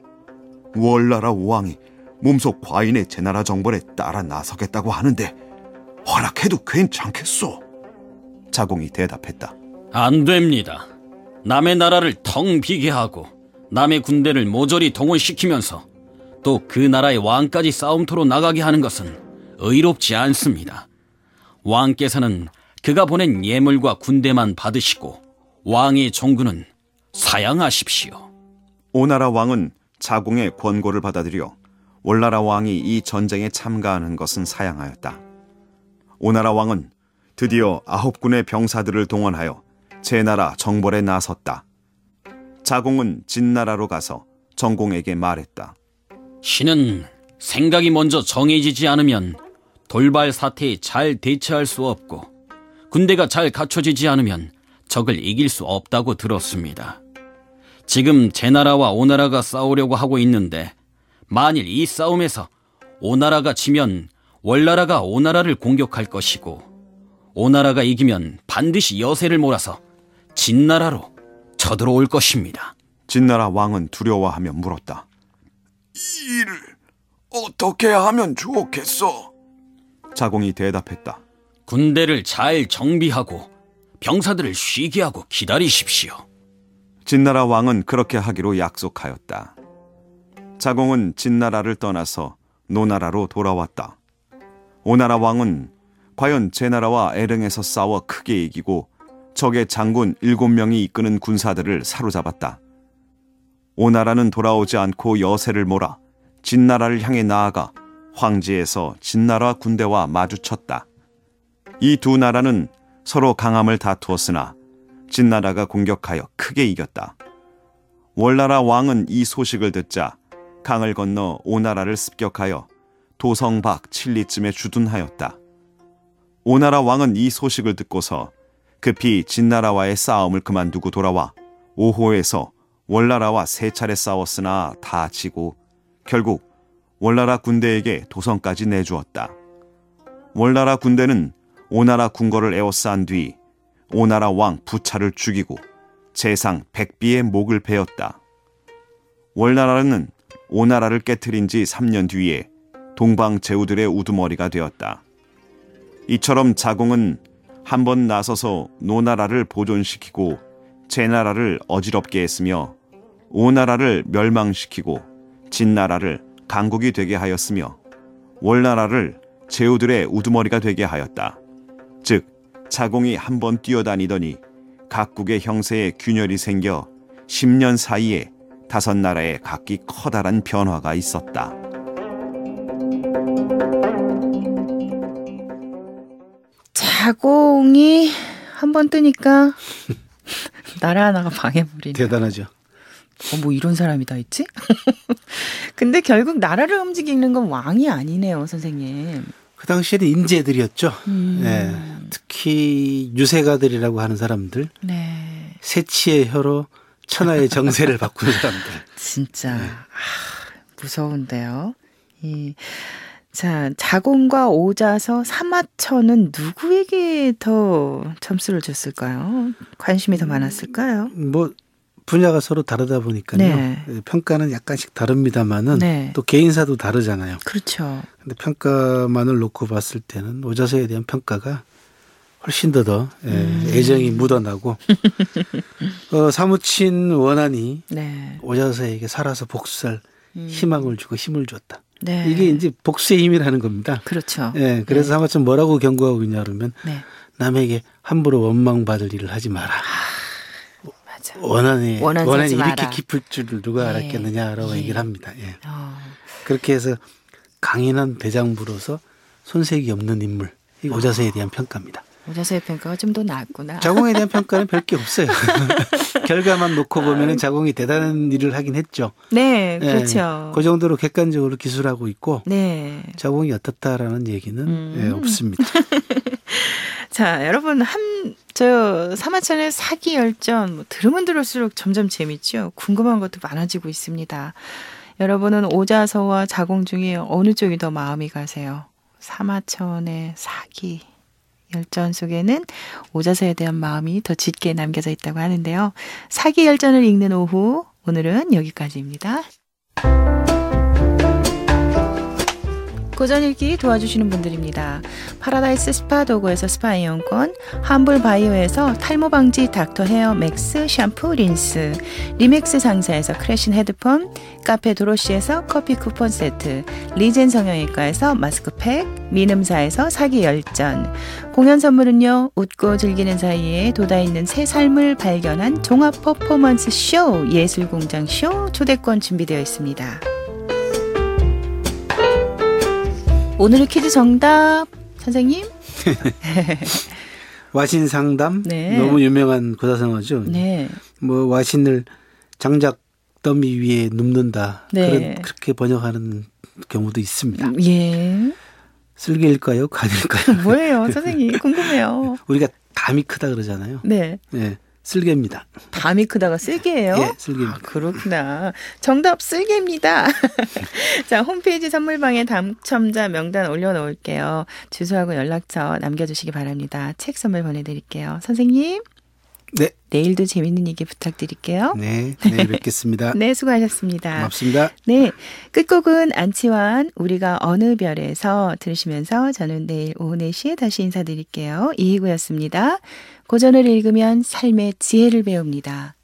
월나라 왕이 몸속 과인의 제나라 정벌에 따라 나서겠다고 하는데 허락해도 괜찮겠소? 자공이 대답했다. 안 됩니다. 남의 나라를 텅 비게 하고 남의 군대를 모조리 동원시키면서 또 그 나라의 왕까지 싸움터로 나가게 하는 것은 의롭지 않습니다. 왕께서는 그가 보낸 예물과 군대만 받으시고 왕의 종군은 사양하십시오. 오나라 왕은 자공의 권고를 받아들여 월나라 왕이 이 전쟁에 참가하는 것은 사양하였다. 오나라 왕은 드디어 9군의 병사들을 동원하여 제나라 정벌에 나섰다. 자공은 진나라로 가서 정공에게 말했다. 신은 생각이 먼저 정해지지 않으면 돌발 사태에 잘 대처할 수 없고 군대가 잘 갖춰지지 않으면 적을 이길 수 없다고 들었습니다. 지금 제나라와 오나라가 싸우려고 하고 있는데 만일 이 싸움에서 오나라가 지면 월나라가 오나라를 공격할 것이고 오나라가 이기면 반드시 여세를 몰아서 진나라로 쳐들어올 것입니다. 진나라 왕은 두려워하며 물었다. 이 일을 어떻게 하면 좋겠소? 자공이 대답했다. 군대를 잘 정비하고 병사들을 쉬게 하고 기다리십시오. 진나라 왕은 그렇게 하기로 약속하였다. 자공은 진나라를 떠나서 노나라로 돌아왔다. 오나라 왕은 과연 제나라와 에릉에서 싸워 크게 이기고 적의 장군 7명이 이끄는 군사들을 사로잡았다. 오나라는 돌아오지 않고 여세를 몰아 진나라를 향해 나아가 황지에서 진나라 군대와 마주쳤다. 이 두 나라는 서로 강함을 다투었으나 진나라가 공격하여 크게 이겼다. 월나라 왕은 이 소식을 듣자 강을 건너 오나라를 습격하여 도성 밖 칠리쯤에 주둔하였다. 오나라 왕은 이 소식을 듣고서 급히 진나라와의 싸움을 그만두고 돌아와 오호에서 월나라와 3차례 싸웠으나 다 지고 결국 월나라 군대에게 도성까지 내주었다. 월나라 군대는 오나라 궁궐을 에워싼 뒤 오나라 왕 부차를 죽이고 재상 백비의 목을 베었다. 월나라는 오나라를 깨트린 지 3년 뒤에 동방 제후들의 우두머리가 되었다. 이처럼 자공은 한 번 나서서 노나라를 보존시키고 제나라를 어지럽게 했으며 오나라를 멸망시키고 진나라를 강국이 되게 하였으며 월나라를 제후들의 우두머리가 되게 하였다. 즉 자공이 한 번 뛰어다니더니 각국의 형세에 균열이 생겨 10년 사이에 5나라에 각기 커다란 변화가 있었다. 자공이 한 번 뜨니까 나라 하나가 망해버리네. 대단하죠. 뭐 이런 사람이 다 있지? 근데 결국 나라를 움직이는 건 왕이 아니네요, 선생님. 그 당시에는 인재들이었죠. 네. 특히 유세가들이라고 하는 사람들. 네. 세치의 혀로 천하의 정세를 바꾸는 사람들. 진짜 무서운데요. 자, 자공과 오자서 사마천은 누구에게 더 점수를 줬을까요? 관심이 더 많았을까요? 뭐 분야가 서로 다르다 보니까요. 네. 평가는 약간씩 다릅니다만은 네. 또 개인사도 다르잖아요. 그렇죠. 근데 평가만을 놓고 봤을 때는 오자서에 대한 평가가 훨씬 더 애정이 묻어나고 사무친 원한이 네. 오자서에게 살아서 복수할 희망을 주고 힘을 줬다. 네. 이게 이제 복수의 힘이라는 겁니다. 그렇죠. 네, 그래서 사마천 뭐라고 경고하고 있냐 그러면 네. 남에게 함부로 원망받을 일을 하지 마라. 맞아. 원한이 원하지 이렇게 마라. 깊을 줄을 누가 네. 알았겠느냐라고 네. 얘기를 합니다. 예. 그렇게 해서 강인한 대장부로서 손색이 없는 인물. 이 오자서에 대한 평가입니다. 오자서의 평가가 좀 더 나았구나. 자공에 대한 평가는 별 게 없어요. 결과만 놓고 보면 자공이 대단한 일을 하긴 했죠. 네, 그렇죠. 그 정도로 객관적으로 기술하고 있고 네. 자공이 어떻다라는 얘기는 없습니다. 자, 여러분 사마천의 사기 열전 뭐 들으면 들을수록 점점 재밌죠. 궁금한 것도 많아지고 있습니다. 여러분은 오자서와 자공 중에 어느 쪽이 더 마음이 가세요? 사마천의 사기 열전 속에는 오자서에 대한 마음이 더 짙게 남겨져 있다고 하는데요. 사기 열전을 읽는 오후, 오늘은 여기까지입니다. 고전 읽기 도와주시는 분들입니다. 파라다이스 스파 도구에서 스파 이용권, 함블 바이오에서 탈모 방지 닥터 헤어 맥스 샴푸 린스, 리맥스 상사에서 크래신 헤드폰, 카페 도로시에서 커피 쿠폰 세트, 리젠 성형외과에서 마스크팩, 민음사에서 사기 열전, 공연 선물은요, 웃고 즐기는 사이에 돋아있는 새 삶을 발견한 종합 퍼포먼스 쇼 예술공장 쇼 초대권 준비되어 있습니다. 오늘의 퀴즈 정답 선생님? 와신 상담 네. 너무 유명한 고사성어죠. 네. 뭐 와신을 장작 더미 위에 눕는다. 네. 그렇게 번역하는 경우도 있습니다. 예. 쓸개일까요? 간일까요? 뭐예요, 선생님? 궁금해요. 우리가 담이 크다 그러잖아요. 네. 네, 쓸개입니다. 담이 크다가 쓸개예요? 예, 쓸개입니다. 아, 그렇구나. 정답 쓸개입니다. 자, 홈페이지 선물방에 당첨자 명단 올려놓을게요. 주소하고 연락처 남겨주시기 바랍니다. 책 선물 보내드릴게요. 선생님. 네. 내일도 재밌는 얘기 부탁드릴게요. 네, 내일 뵙겠습니다. 네, 수고하셨습니다. 고맙습니다. 네, 끝곡은 안치환 우리가 어느 별에서 들으시면서 저는 내일 오후 4시에 다시 인사드릴게요. 이희구였습니다. 고전을 읽으면 삶의 지혜를 배웁니다.